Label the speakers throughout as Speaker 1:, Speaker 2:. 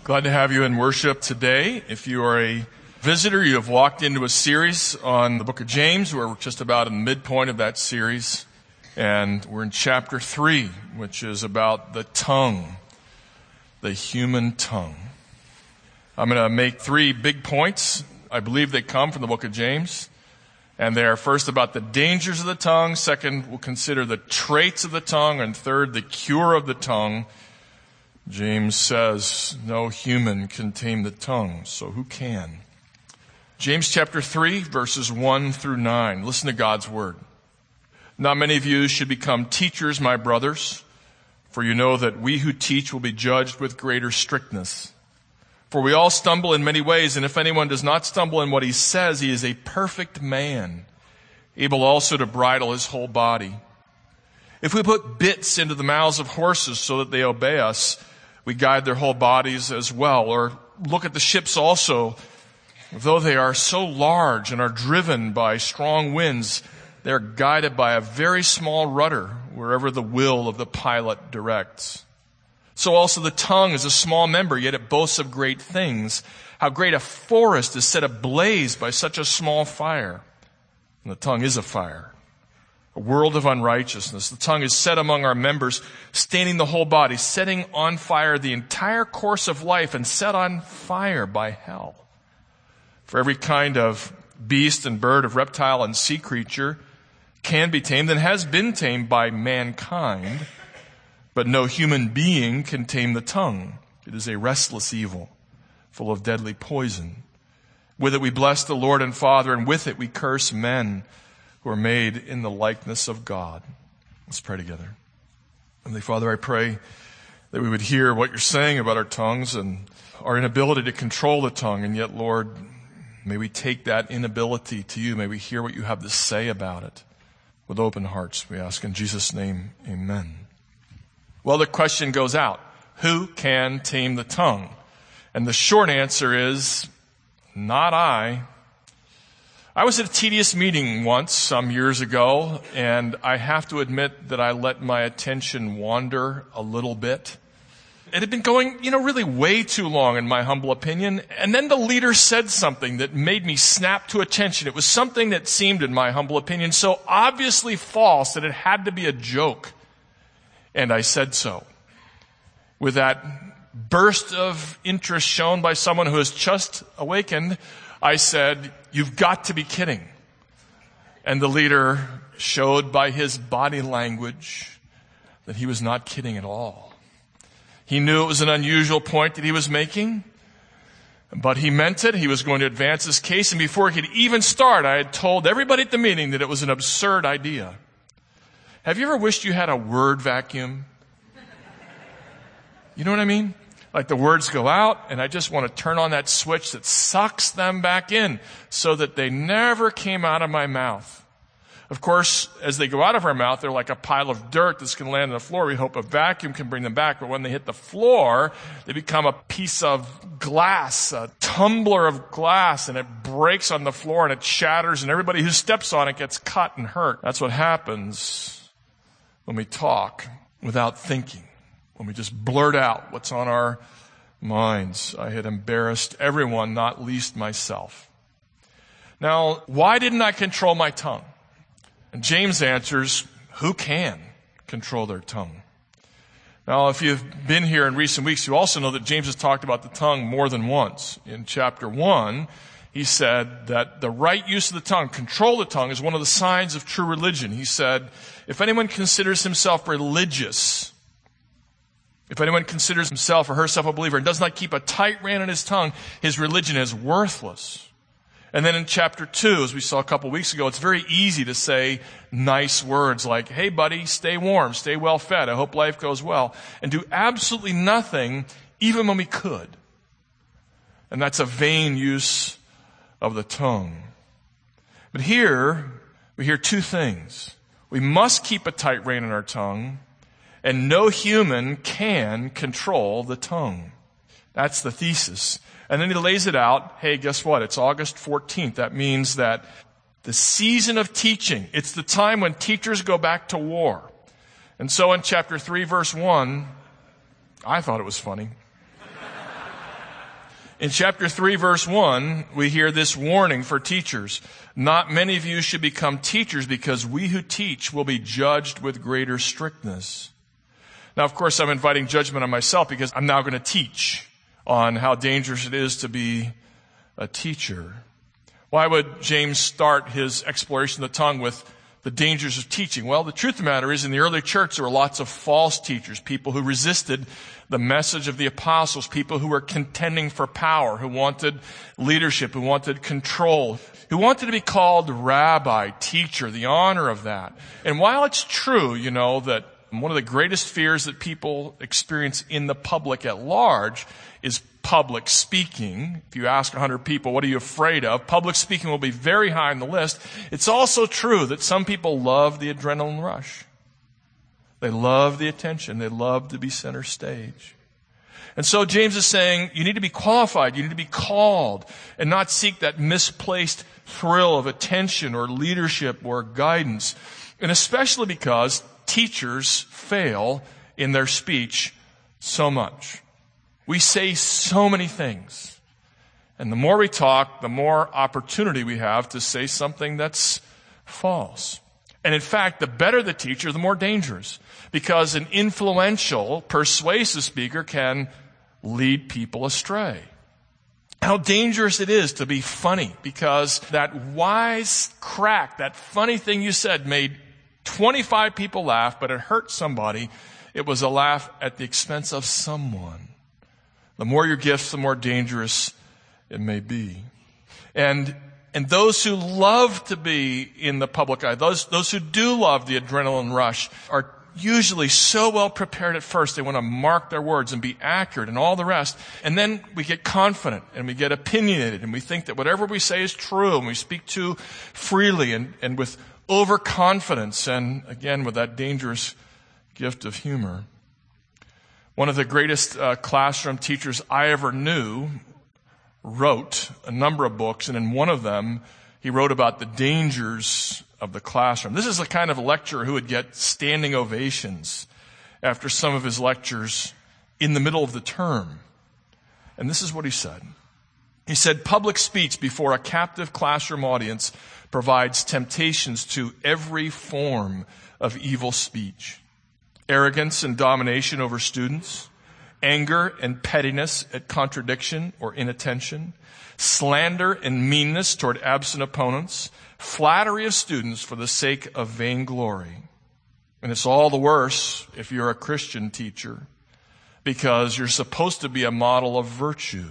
Speaker 1: Glad to have you in worship today. If you are a visitor, you have walked into a series on the book of James. We're just about in the midpoint of that series. And we're in chapter 3, which is about the tongue, the human tongue. I'm going to make 3 big points. I believe they come from the book of James. And they are first about the dangers of the tongue. Second, we'll consider the traits of the tongue. And third, the cure of the tongue. James says, no human can tame the tongue, so who can? James chapter 3, verses 1 through 9. Listen to God's word. Not many of you should become teachers, my brothers, for you know that we who teach will be judged with greater strictness. For we all stumble in many ways, and if anyone does not stumble in what he says, he is a perfect man, able also to bridle his whole body. If we put bits into the mouths of horses so that they obey us, we guide their whole bodies as well. Or look at the ships also. Though they are so large and are driven by strong winds, they are guided by a very small rudder wherever the will of the pilot directs. So also the tongue is a small member, yet it boasts of great things. How great a forest is set ablaze by such a small fire. And the tongue is a fire, a world of unrighteousness. The tongue is set among our members, staining the whole body, setting on fire the entire course of life, and set on fire by hell. For every kind of beast and bird, of reptile and sea creature can be tamed and has been tamed by mankind, but no human being can tame the tongue. It is a restless evil, full of deadly poison. With it we bless the Lord and Father, and with it we curse men who are made in the likeness of God. Let's pray together. Heavenly Father, I pray that we would hear what you're saying about our tongues and our inability to control the tongue. And yet, Lord, may we take that inability to you. May we hear what you have to say about it with open hearts. We ask in Jesus' name, amen. Well, the question goes out. Who can tame the tongue? And the short answer is, not I. I was at a tedious meeting once, some years ago, and I have to admit that I let my attention wander a little bit. It had been going, really way too long, in my humble opinion. And then the leader said something that made me snap to attention. It was something that seemed, in my humble opinion, so obviously false that it had to be a joke. And I said so. With that burst of interest shown by someone who has just awakened, I said, "You've got to be kidding." And the leader showed by his body language that he was not kidding at all. He knew it was an unusual point that he was making, but he meant it. He was going to advance his case, and before he could even start, I had told everybody at the meeting that it was an absurd idea. Have you ever wished you had a word vacuum? You know what I mean? Like the words go out, and I just want to turn on that switch that sucks them back in so that they never came out of my mouth. Of course, as they go out of our mouth, they're like a pile of dirt that's going to land on the floor. We hope a vacuum can bring them back. But when they hit the floor, they become a piece of glass, a tumbler of glass, and it breaks on the floor and it shatters, and everybody who steps on it gets cut and hurt. That's what happens when we talk without thinking. When we just blurt out what's on our minds. I had embarrassed everyone, not least myself. Now, why didn't I control my tongue? And James answers, who can control their tongue? Now, if you've been here in recent weeks, you also know that James has talked about the tongue more than once. In chapter 1, he said that the right use of the tongue, control the tongue, is one of the signs of true religion. He said, if anyone considers himself religious, if anyone considers himself or herself a believer and does not keep a tight rein on his tongue, his religion is worthless. And then in chapter 2, as we saw a couple weeks ago, it's very easy to say nice words like, hey buddy, stay warm, stay well fed, I hope life goes well, and do absolutely nothing even when we could. And that's a vain use of the tongue. But here, we hear 2 things. We must keep a tight rein on our tongue, and no human can control the tongue. That's the thesis. And then he lays it out. Hey, guess what? It's August 14th. That means that the season of teaching, it's the time when teachers go back to war. And so in chapter 3, verse 1, I thought it was funny. In chapter 3, verse 1, we hear this warning for teachers. Not many of you should become teachers because we who teach will be judged with greater strictness. Now, of course, I'm inviting judgment on myself because I'm now going to teach on how dangerous it is to be a teacher. Why would James start his exploration of the tongue with the dangers of teaching? Well, the truth of the matter is in the early church there were lots of false teachers, people who resisted the message of the apostles, people who were contending for power, who wanted leadership, who wanted control, who wanted to be called rabbi, teacher, the honor of that. And while it's true, that one of the greatest fears that people experience in the public at large is public speaking. If you ask 100 people, what are you afraid of? Public speaking will be very high on the list. It's also true that some people love the adrenaline rush. They love the attention. They love to be center stage. And so James is saying, you need to be qualified. You need to be called and not seek that misplaced thrill of attention or leadership or guidance. And especially because teachers fail in their speech so much. We say so many things. And the more we talk, the more opportunity we have to say something that's false. And in fact, the better the teacher, the more dangerous. Because an influential, persuasive speaker can lead people astray. How dangerous it is to be funny, because that wise crack, that funny thing you said made 25 people laugh, but it hurt somebody. It was a laugh at the expense of someone. The more your gifts, the more dangerous it may be. And those who love to be in the public eye, those who do love the adrenaline rush, are usually so well prepared at first. They want to mark their words and be accurate and all the rest. And then we get confident and we get opinionated and we think that whatever we say is true and we speak too freely and with overconfidence and, again, with that dangerous gift of humor. One of the greatest classroom teachers I ever knew wrote a number of books, and in one of them, he wrote about the dangers of the classroom. This is the kind of lecturer who would get standing ovations after some of his lectures in the middle of the term. And this is what he said. He said, public speech before a captive classroom audience provides temptations to every form of evil speech. Arrogance and domination over students, anger and pettiness at contradiction or inattention, slander and meanness toward absent opponents, flattery of students for the sake of vainglory. And it's all the worse if you're a Christian teacher, because you're supposed to be a model of virtue.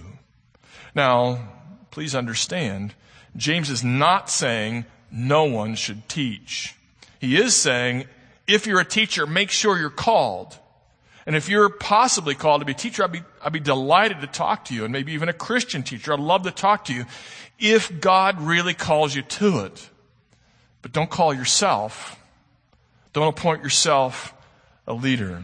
Speaker 1: Now, please understand, James is not saying no one should teach. He is saying, if you're a teacher, make sure you're called. And if you're possibly called to be a teacher, I'd be delighted to talk to you, and maybe even a Christian teacher. I'd love to talk to you if God really calls you to it. But don't call yourself. Don't appoint yourself a leader.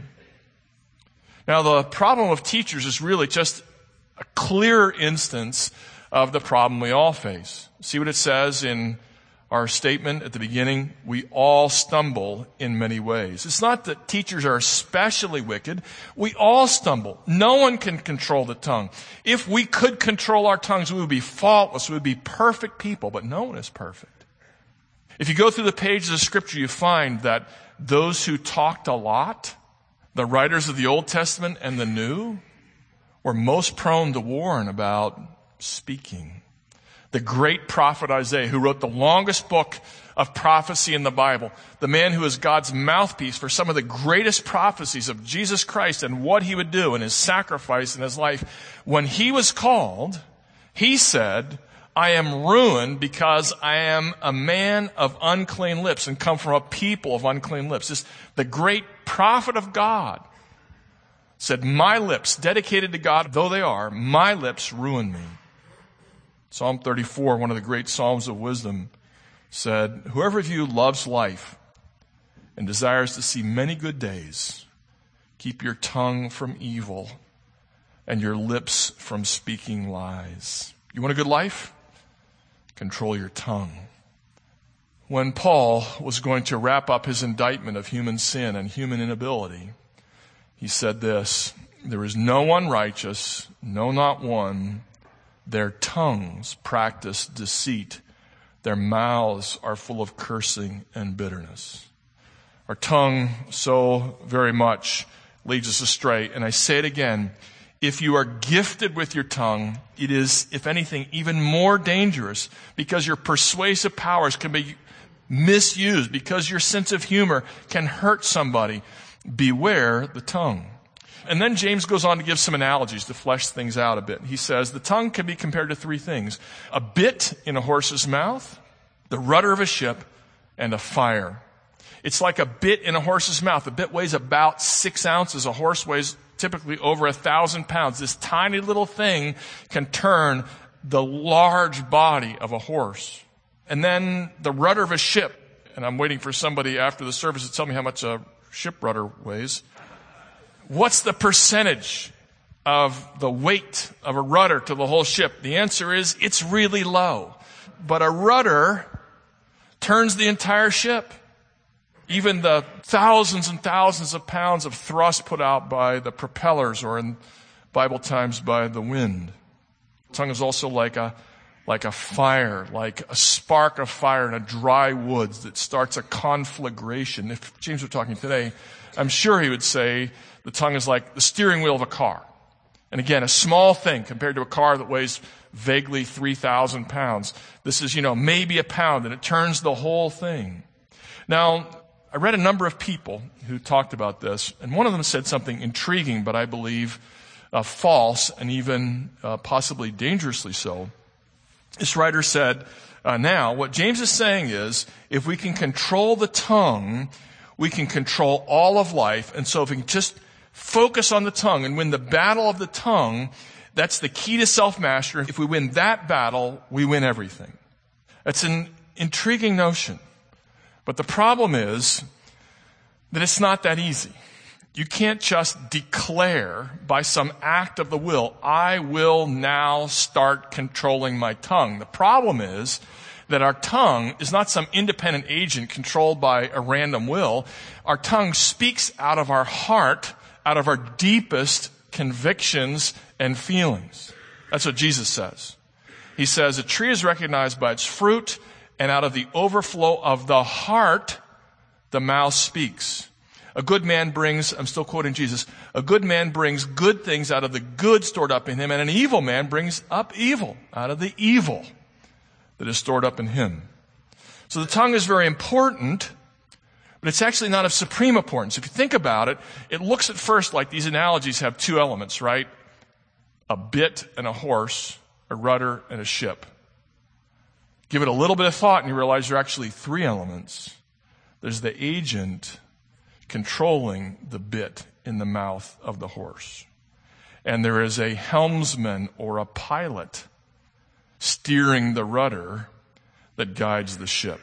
Speaker 1: Now, the problem of teachers is really just a clear instance of the problem we all face. See what it says in our statement at the beginning? We all stumble in many ways. It's not that teachers are especially wicked. We all stumble. No one can control the tongue. If we could control our tongues, we would be faultless. We would be perfect people, but no one is perfect. If you go through the pages of Scripture, you find that those who talked a lot, the writers of the Old Testament and the New, were most prone to warn about speaking. The great prophet Isaiah, who wrote the longest book of prophecy in the Bible, the man who is God's mouthpiece for some of the greatest prophecies of Jesus Christ and what he would do and his sacrifice in his life, when he was called, he said, I am ruined because I am a man of unclean lips and come from a people of unclean lips. The great prophet of God said, my lips, dedicated to God though they are, my lips ruin me. Psalm 34, one of the great Psalms of wisdom, said, whoever of you loves life and desires to see many good days, keep your tongue from evil and your lips from speaking lies. You want a good life? Control your tongue. When Paul was going to wrap up his indictment of human sin and human inability, he said this, there is no one righteous, no, not one. Their tongues practice deceit. Their mouths are full of cursing and bitterness. Our tongue so very much leads us astray. And I say it again, if you are gifted with your tongue, it is, if anything, even more dangerous because your persuasive powers can be misused, because your sense of humor can hurt somebody. Beware the tongue. And then James goes on to give some analogies to flesh things out a bit. He says the tongue can be compared to three things: a bit in a horse's mouth, the rudder of a ship, and a fire. It's like a bit in a horse's mouth. A bit weighs about 6 ounces. A horse weighs typically over 1,000 pounds. This tiny little thing can turn the large body of a horse. And then the rudder of a ship. And I'm waiting for somebody after the service to tell me how much a ship rudder weighs. What's the percentage of the weight of a rudder to the whole ship? The answer is it's really low. But a rudder turns the entire ship. Even the thousands and thousands of pounds of thrust put out by the propellers, or in Bible times by the wind. The tongue is also like a fire, like a spark of fire in a dry woods that starts a conflagration. If James were talking today, I'm sure he would say the tongue is like the steering wheel of a car. And again, a small thing compared to a car that weighs vaguely 3,000 pounds. This is, maybe a pound, and it turns the whole thing. Now, I read a number of people who talked about this, and one of them said something intriguing, but I believe false, and even possibly dangerously so. This writer said, now, what James is saying is, if we can control the tongue, we can control all of life. And so if we can just focus on the tongue and win the battle of the tongue, that's the key to self-mastery. If we win that battle, we win everything. That's an intriguing notion. But the problem is that it's not that easy. You can't just declare by some act of the will, I will now start controlling my tongue. The problem is that our tongue is not some independent agent controlled by a random will. Our tongue speaks out of our heart, out of our deepest convictions and feelings. That's what Jesus says. He says, a tree is recognized by its fruit, and out of the overflow of the heart, the mouth speaks. A good man brings, I'm still quoting Jesus, a good man brings good things out of the good stored up in him, and an evil man brings up evil out of the evil that is stored up in him. So the tongue is very important, but it's actually not of supreme importance. If you think about it, it looks at first like these analogies have two elements, right? A bit and a horse, a rudder and a ship. Give it a little bit of thought and you realize there are actually three elements. There's the agent controlling the bit in the mouth of the horse. And there is a helmsman or a pilot steering the rudder that guides the ship.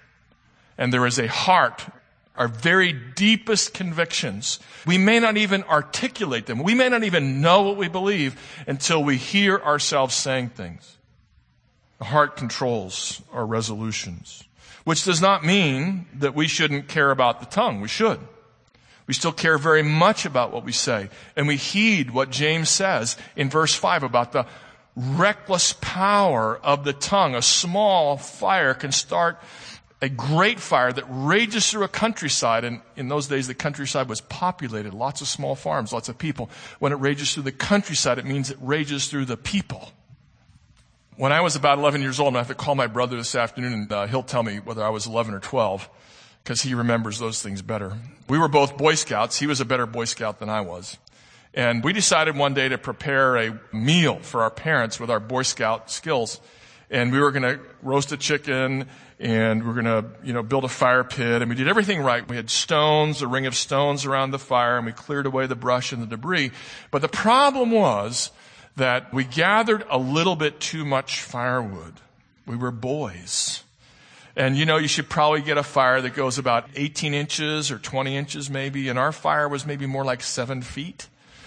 Speaker 1: And there is a heart, our very deepest convictions. We may not even articulate them. We may not even know what we believe until we hear ourselves saying things. The heart controls our resolutions, which does not mean that we shouldn't care about the tongue. We should. We still care very much about what we say. And we heed what James says in verse 5 about the reckless power of the tongue. A small fire can start a great fire that rages through a countryside. And in those days, the countryside was populated. Lots of small farms, lots of people. When it rages through the countryside, it means it rages through the people. When I was about 11 years old, I have to call my brother this afternoon, and he'll tell me whether I was 11 or 12, because he remembers those things better. We were both Boy Scouts. He was a better Boy Scout than I was. And we decided one day to prepare a meal for our parents with our Boy Scout skills. And we were going to roast a chicken, and we were going to, build a fire pit, and we did everything right. We had stones, a ring of stones around the fire, and we cleared away the brush and the debris. But the problem was that we gathered a little bit too much firewood. We were boys. And you should probably get a fire that goes about 18 inches or 20 inches maybe, and our fire was maybe more like 7 feet.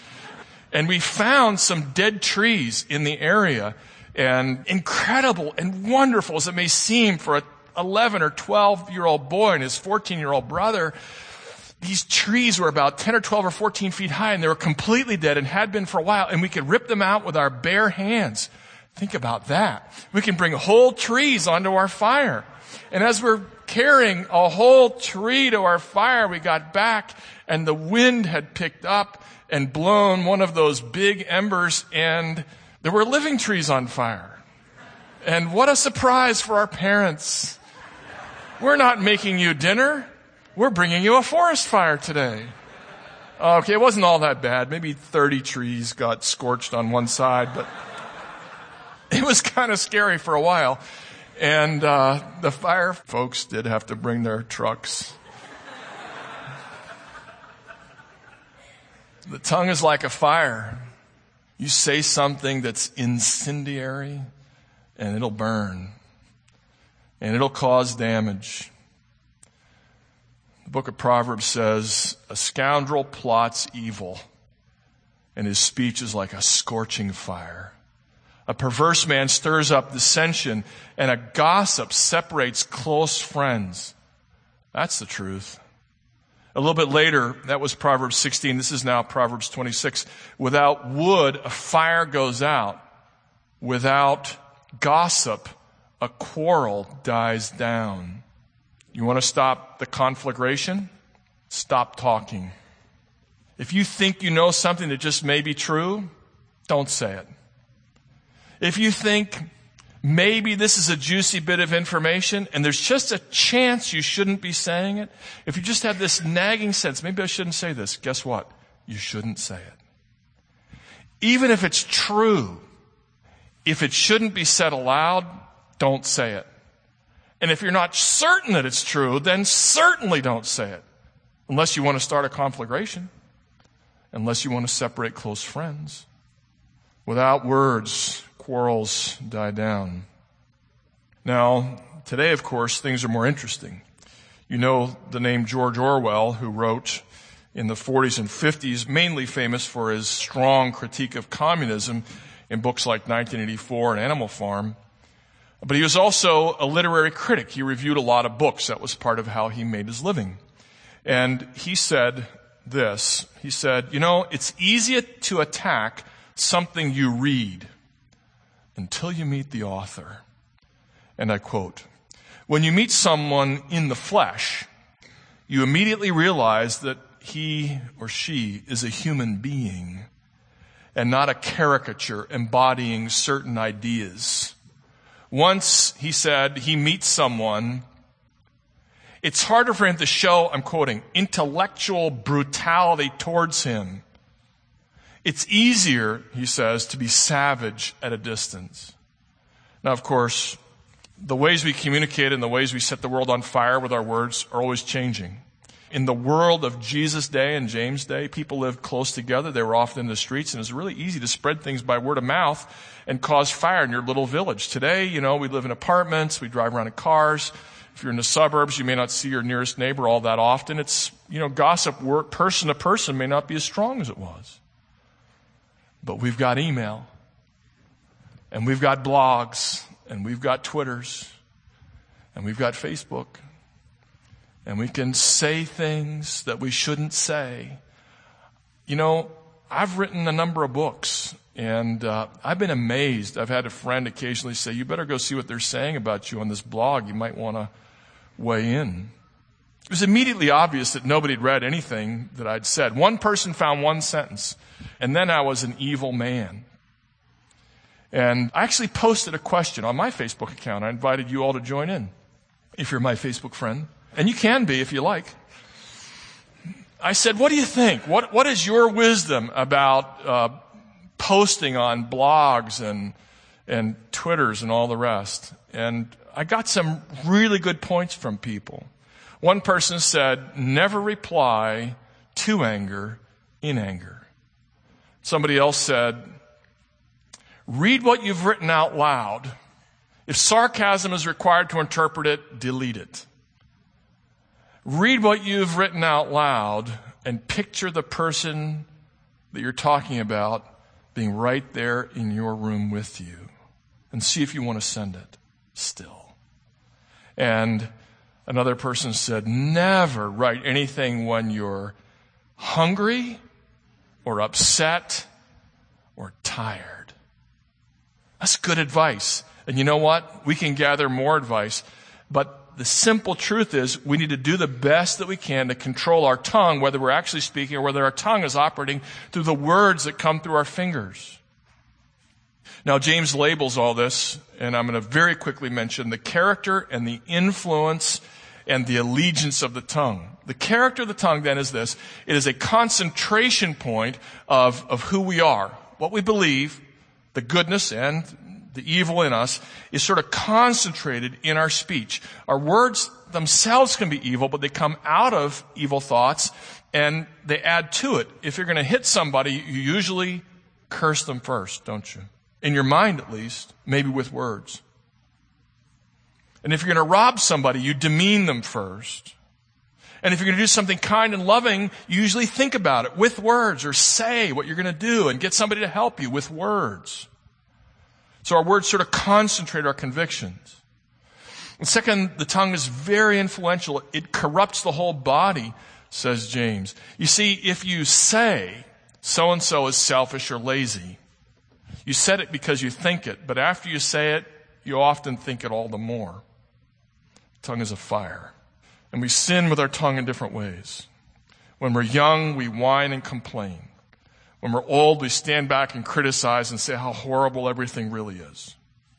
Speaker 1: And we found some dead trees in the area, and incredible and wonderful as it may seem for a 11 or 12-year-old boy and his 14-year-old brother, these trees were about 10 or 12 or 14 feet high, and they were completely dead and had been for a while, and we could rip them out with our bare hands. Think about that. We can bring whole trees onto our fire. And as we're carrying a whole tree to our fire, we got back and the wind had picked up and blown one of those big embers, and there were living trees on fire. And what a surprise for our parents. We're not making you dinner. We're bringing you a forest fire today. Okay, it wasn't all that bad. Maybe 30 trees got scorched on one side, but it was kind of scary for a while. And the fire folks did have to bring their trucks. The tongue is like a fire. You say something that's incendiary, and it'll burn. And it'll cause damage. The book of Proverbs says, a scoundrel plots evil, and his speech is like a scorching fire. A perverse man stirs up dissension, and a gossip separates close friends. That's the truth. A little bit later, that was Proverbs 16. This is now Proverbs 26. Without wood, a fire goes out. Without gossip, a quarrel dies down. You want to stop the conflagration? Stop talking. If you think you know something that just may be true, don't say it. If you think maybe this is a juicy bit of information and there's just a chance you shouldn't be saying it, if you just have this nagging sense, maybe I shouldn't say this, guess what? You shouldn't say it. Even if it's true, if it shouldn't be said aloud, don't say it. And if you're not certain that it's true, then certainly don't say it. Unless you want to start a conflagration. Unless you want to separate close friends. Without words, quarrels die down. Now, today, of course, things are more interesting. You know the name George Orwell, who wrote in the 40s and 50s, mainly famous for his strong critique of communism in books like 1984 and Animal Farm. But he was also a literary critic. He reviewed a lot of books. That was part of how he made his living. And he said this. He said, it's easier to attack something you read until you meet the author. And I quote, when you meet someone in the flesh, you immediately realize that he or she is a human being and not a caricature embodying certain ideas. Once, he said, he meets someone, it's harder for him to show, I'm quoting, intellectual brutality towards him. It's easier, he says, to be savage at a distance. Now, of course, the ways we communicate and the ways we set the world on fire with our words are always changing. In the world of Jesus' day and James' day, people lived close together. They were often in the streets, and it was really easy to spread things by word of mouth and cause fire in your little village. Today, we live in apartments, we drive around in cars. If you're in the suburbs, you may not see your nearest neighbor all that often. It's, gossip work person to person may not be as strong as it was. But we've got email, and we've got blogs, and we've got Twitters, and we've got Facebook. And we can say things that we shouldn't say. I've written a number of books, and I've been amazed. I've had a friend occasionally say, you better go see what they're saying about you on this blog. You might want to weigh in. It was immediately obvious that nobody had read anything that I'd said. One person found one sentence, and then I was an evil man. And I actually posted a question on my Facebook account. I invited you all to join in, if you're my Facebook friend. And you can be if you like. I said, what do you think? What is your wisdom about posting on blogs and Twitters and all the rest? And I got some really good points from people. One person said, never reply to anger in anger. Somebody else said, read what you've written out loud. If sarcasm is required to interpret it, delete it. Read what you've written out loud and picture the person that you're talking about being right there in your room with you, and see if you want to send it still. And another person said, never write anything when you're hungry or upset or tired. That's good advice. And you know what? We can gather more advice. But the simple truth is we need to do the best that we can to control our tongue, whether we're actually speaking or whether our tongue is operating through the words that come through our fingers. Now, James labels all this, and I'm going to very quickly mention the character and the influence and the allegiance of the tongue. The character of the tongue, then, is this. It is a concentration point of who we are. What we believe, the goodness and the evil in us, is sort of concentrated in our speech. Our words themselves can be evil, but they come out of evil thoughts, and they add to it. If you're going to hit somebody, you usually curse them first, don't you? In your mind, at least, maybe with words. And if you're going to rob somebody, you demean them first. And if you're going to do something kind and loving, you usually think about it with words or say what you're going to do and get somebody to help you with words. So our words sort of concentrate our convictions. And second, the tongue is very influential. It corrupts the whole body, says James. You see, if you say so-and-so is selfish or lazy, you said it because you think it, but after you say it, you often think it all the more. Tongue is a fire. And we sin with our tongue in different ways. When we're young, we whine and complain. When we're old, we stand back and criticize and say how horrible everything really is.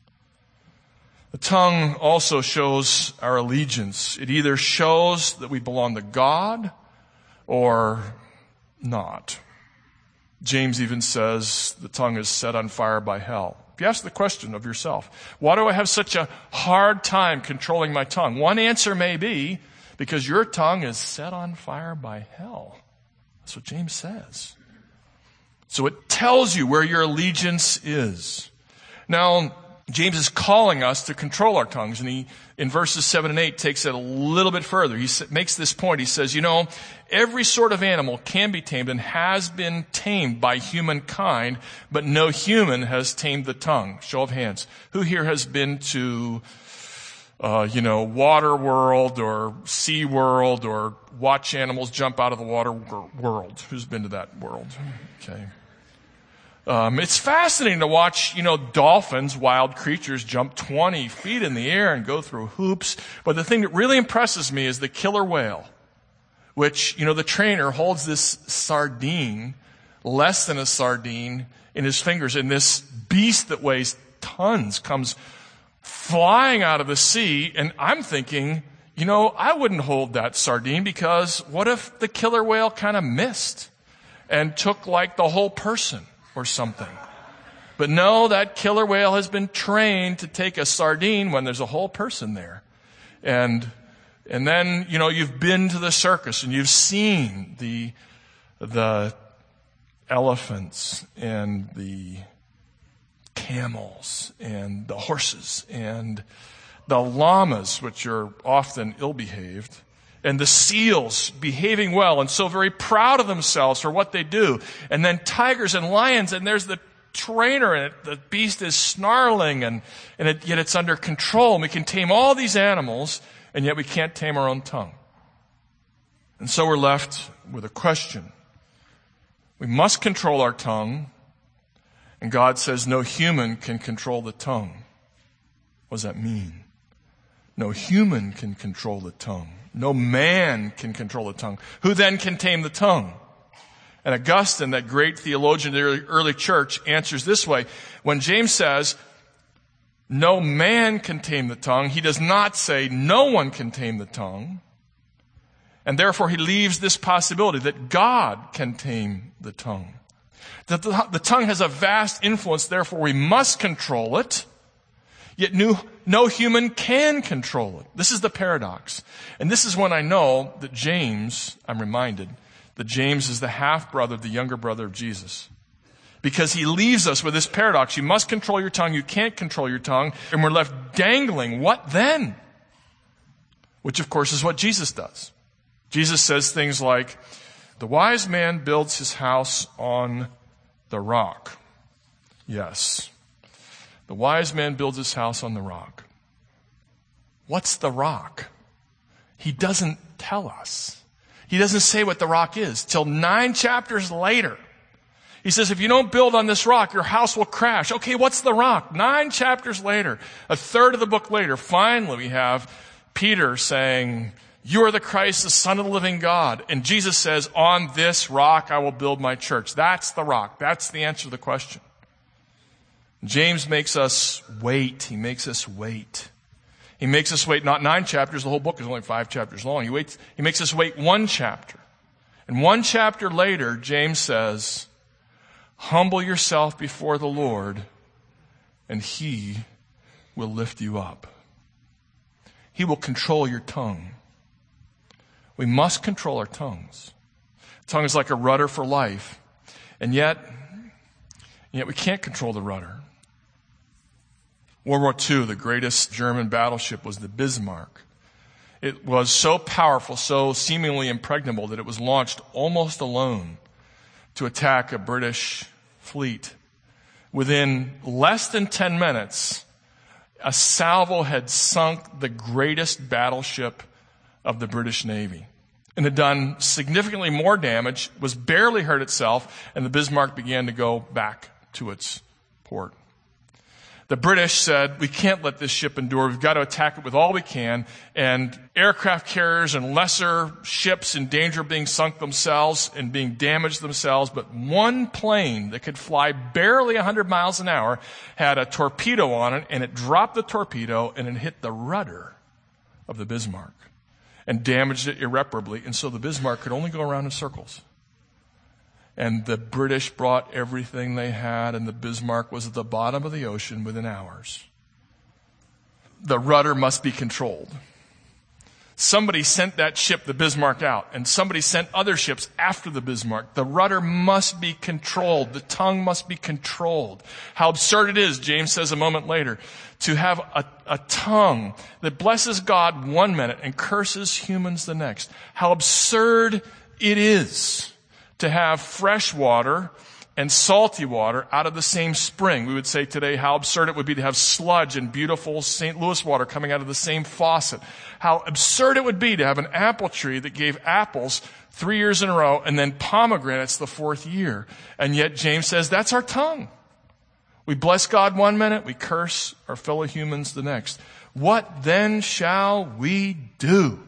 Speaker 1: The tongue also shows our allegiance. It either shows that we belong to God or not. James even says the tongue is set on fire by hell. If you ask the question of yourself, why do I have such a hard time controlling my tongue? One answer may be because your tongue is set on fire by hell. That's what James says. So it tells you where your allegiance is. Now, James is calling us to control our tongues, and he, in verses 7 and 8, takes it a little bit further. He makes this point. He says, every sort of animal can be tamed and has been tamed by humankind, but no human has tamed the tongue. Show of hands. Who here has been to, Water World or Sea World or watch animals jump out of the water world? Who's been to that world? Okay. It's fascinating to watch, dolphins, wild creatures, jump 20 feet in the air and go through hoops. But the thing that really impresses me is the killer whale, which, the trainer holds this sardine, less than a sardine, in his fingers. And this beast that weighs tons comes flying out of the sea. And I'm thinking, I wouldn't hold that sardine because what if the killer whale kind of missed and took like the whole person or something? But no, that killer whale has been trained to take a sardine when there's a whole person there. And then, you've been to the circus and you've seen the elephants and the camels and the horses and the llamas, which are often ill-behaved, and the seals behaving well and so very proud of themselves for what they do. And then tigers and lions, and there's the trainer, and the beast is snarling, yet it's under control. And we can tame all these animals, and yet we can't tame our own tongue. And so we're left with a question. We must control our tongue, and God says no human can control the tongue. What does that mean? No human can control the tongue. No man can control the tongue. Who then can tame the tongue? And Augustine, that great theologian of the early church, answers this way. When James says, no man can tame the tongue, he does not say no one can tame the tongue. And therefore he leaves this possibility that God can tame the tongue. That the tongue has a vast influence, therefore we must control it. Yet no human can control it. This is the paradox. And this is when I know that James, I'm reminded, that James is the half-brother, the younger brother of Jesus. Because he leaves us with this paradox. You must control your tongue, you can't control your tongue, and we're left dangling. What then? Which, of course, is what Jesus does. Jesus says things like, the wise man builds his house on the rock. Yes. The wise man builds his house on the rock. What's the rock? He doesn't tell us. He doesn't say what the rock is till 9 chapters later. He says, if you don't build on this rock, your house will crash. Okay, what's the rock? 9 chapters later, a third of the book later, finally we have Peter saying, you are the Christ, the Son of the living God. And Jesus says, on this rock I will build my church. That's the rock. That's the answer to the question. James makes us wait. He makes us wait. He makes us wait not 9 chapters. The whole book is only 5 chapters long. He makes us wait 1 chapter. And 1 chapter later, James says, humble yourself before the Lord, and He will lift you up. He will control your tongue. We must control our tongues. The tongue is like a rudder for life. And yet we can't control the rudder. World War II, the greatest German battleship was the Bismarck. It was so powerful, so seemingly impregnable that it was launched almost alone to attack a British fleet. Within less than 10 minutes, a salvo had sunk the greatest battleship of the British Navy and had done significantly more damage, was barely hurt itself, and the Bismarck began to go back to its port. The British said, we can't let this ship endure. We've got to attack it with all we can. And aircraft carriers and lesser ships in danger of being sunk themselves and being damaged themselves. But one plane that could fly barely 100 miles an hour had a torpedo on it, and it dropped the torpedo and it hit the rudder of the Bismarck and damaged it irreparably. And so the Bismarck could only go around in circles. And the British brought everything they had, and the Bismarck was at the bottom of the ocean within hours. The rudder must be controlled. Somebody sent that ship, the Bismarck, out, and somebody sent other ships after the Bismarck. The rudder must be controlled. The tongue must be controlled. How absurd it is, James says a moment later, to have a tongue that blesses God 1 minute and curses humans the next. How absurd it is to have fresh water and salty water out of the same spring. We would say today how absurd it would be to have sludge and beautiful St. Louis water coming out of the same faucet. How absurd it would be to have an apple tree that gave apples 3 years in a row and then pomegranates the 4th year. And yet James says that's our tongue. We bless God 1 minute, we curse our fellow humans the next. What then shall we do?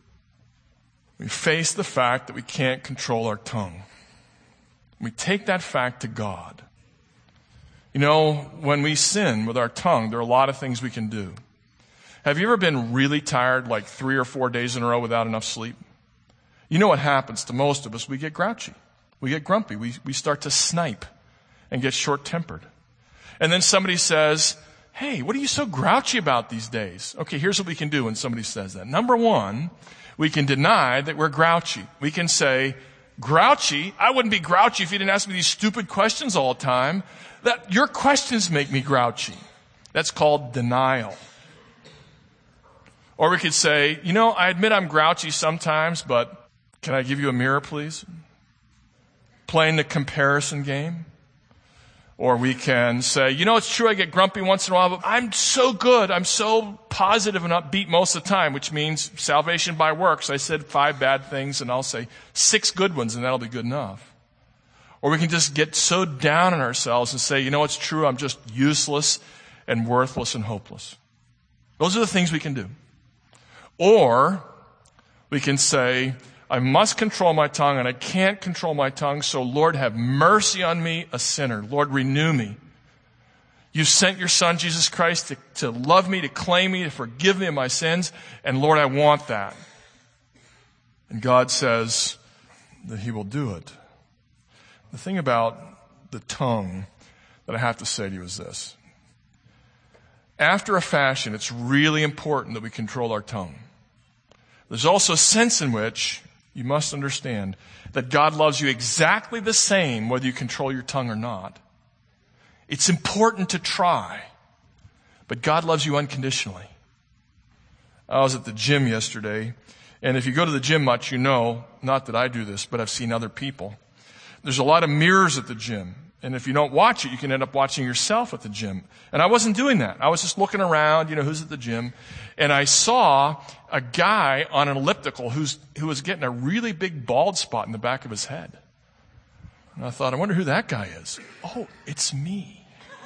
Speaker 1: We face the fact that we can't control our tongue. We take that fact to God. You know, when we sin with our tongue, there are a lot of things we can do. Have you ever been really tired, like 3 or 4 days in a row without enough sleep? You know what happens to most of us? We get grouchy. We get grumpy. We start to snipe and get short-tempered. And then somebody says, hey, what are you so grouchy about these days? Okay, here's what we can do when somebody says that. Number 1, we can deny that we're grouchy. We can say, grouchy? I wouldn't be grouchy if you didn't ask me these stupid questions all the time. That your questions make me grouchy. That's called denial. Or we could say, you know, I admit I'm grouchy sometimes, but can I give you a mirror, please? Playing the comparison game. Or we can say, you know, it's true I get grumpy once in a while, but I'm so good. I'm so positive and upbeat most of the time, which means salvation by works. I said 5 bad things, and I'll say 6 good ones, and that'll be good enough. Or we can just get so down on ourselves and say, you know, it's true, I'm just useless and worthless and hopeless. Those are the things we can do. Or we can say, I must control my tongue, and I can't control my tongue, so Lord, have mercy on me, a sinner. Lord, renew me. You sent your Son, Jesus Christ, to love me, to claim me, to forgive me of my sins, and Lord, I want that. And God says that He will do it. The thing about the tongue that I have to say to you is this. After a fashion, it's really important that we control our tongue. There's also a sense in which you must understand that God loves you exactly the same whether you control your tongue or not. It's important to try, but God loves you unconditionally. I was at the gym yesterday, and if you go to the gym much, you know, not that I do this, but I've seen other people. There's a lot of mirrors at the gym, and if you don't watch it, you can end up watching yourself at the gym. And I wasn't doing that. I was just looking around, you know, who's at the gym, and I saw a guy on an elliptical who was getting a really big bald spot in the back of his head. And I thought, I wonder who that guy is. Oh, it's me.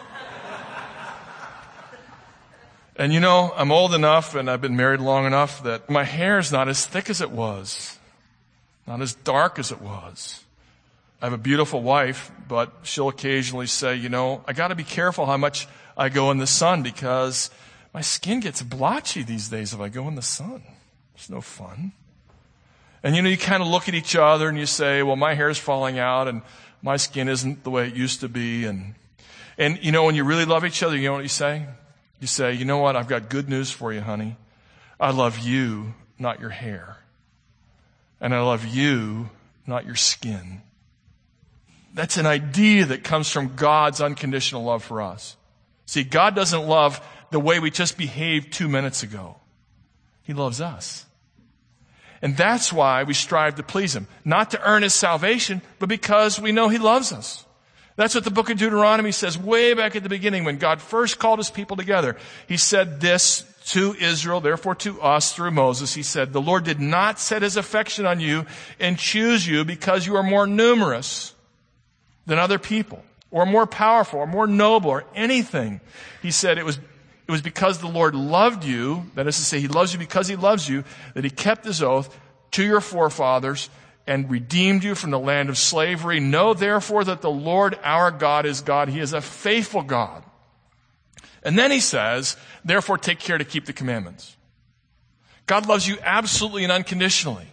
Speaker 1: And you know, I'm old enough and I've been married long enough that my hair is not as thick as it was, not as dark as it was. I have a beautiful wife, but she'll occasionally say, you know, I got to be careful how much I go in the sun because my skin gets blotchy these days if I go in the sun. It's no fun. And you know, you kind of look at each other and you say, well, my hair's falling out and my skin isn't the way it used to be. And you know, when you really love each other, you know what you say? You say, you know what? I've got good news for you, honey. I love you, not your hair. And I love you, not your skin. That's an idea that comes from God's unconditional love for us. See, God doesn't love the way we just behaved 2 minutes ago. He loves us. And that's why we strive to please Him. Not to earn His salvation, but because we know He loves us. That's what the book of Deuteronomy says way back at the beginning when God first called His people together. He said this to Israel, therefore to us through Moses. He said, the Lord did not set His affection on you and choose you because you are more numerous than other people or more powerful or more noble or anything. He said it was because the Lord loved you, that is to say, He loves you because He loves you, that He kept His oath to your forefathers and redeemed you from the land of slavery. Know therefore that the Lord our God is God. He is a faithful God. And then He says, therefore take care to keep the commandments. God loves you absolutely and unconditionally.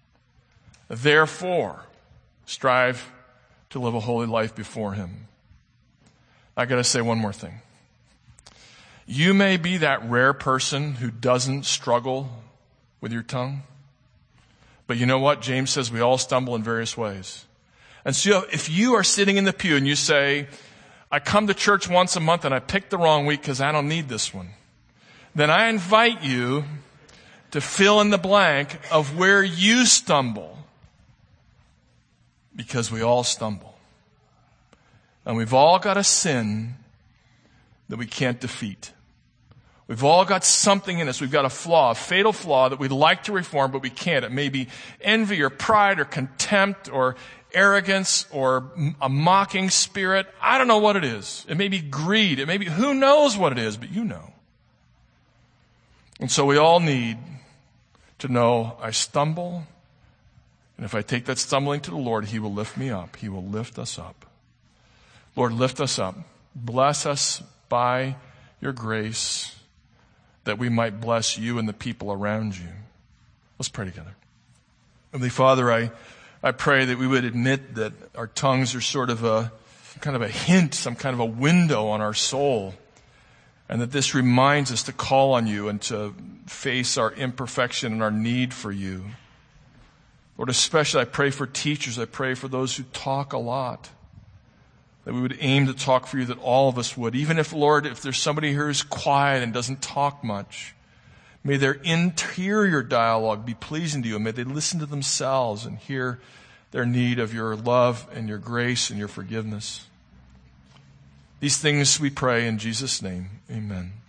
Speaker 1: Therefore, strive to live a holy life before Him. I got to say one more thing. You may be that rare person who doesn't struggle with your tongue. But you know what? James says we all stumble in various ways. And so if you are sitting in the pew and you say, I come to church once a month and I picked the wrong week because I don't need this one, then I invite you to fill in the blank of where you stumble. Because we all stumble. And we've all got a sin that we can't defeat. We've all got something in us. We've got a flaw, a fatal flaw that we'd like to reform, but we can't. It may be envy or pride or contempt or arrogance or a mocking spirit. I don't know what it is. It may be greed. It may be, who knows what it is, but you know. And so we all need to know I stumble. And if I take that stumbling to the Lord, He will lift me up. He will lift us up. Lord, lift us up. Bless us by your grace, that we might bless you and the people around you. Let's pray together. Heavenly Father, I pray that we would admit that our tongues are sort of a kind of a hint, some kind of a window on our soul, and that this reminds us to call on you and to face our imperfection and our need for you. Lord, especially I pray for teachers. I pray for those who talk a lot, that we would aim to talk for you, that all of us would. Even if, Lord, if there's somebody here who's quiet and doesn't talk much, may their interior dialogue be pleasing to you, and may they listen to themselves and hear their need of your love and your grace and your forgiveness. These things we pray in Jesus' name. Amen.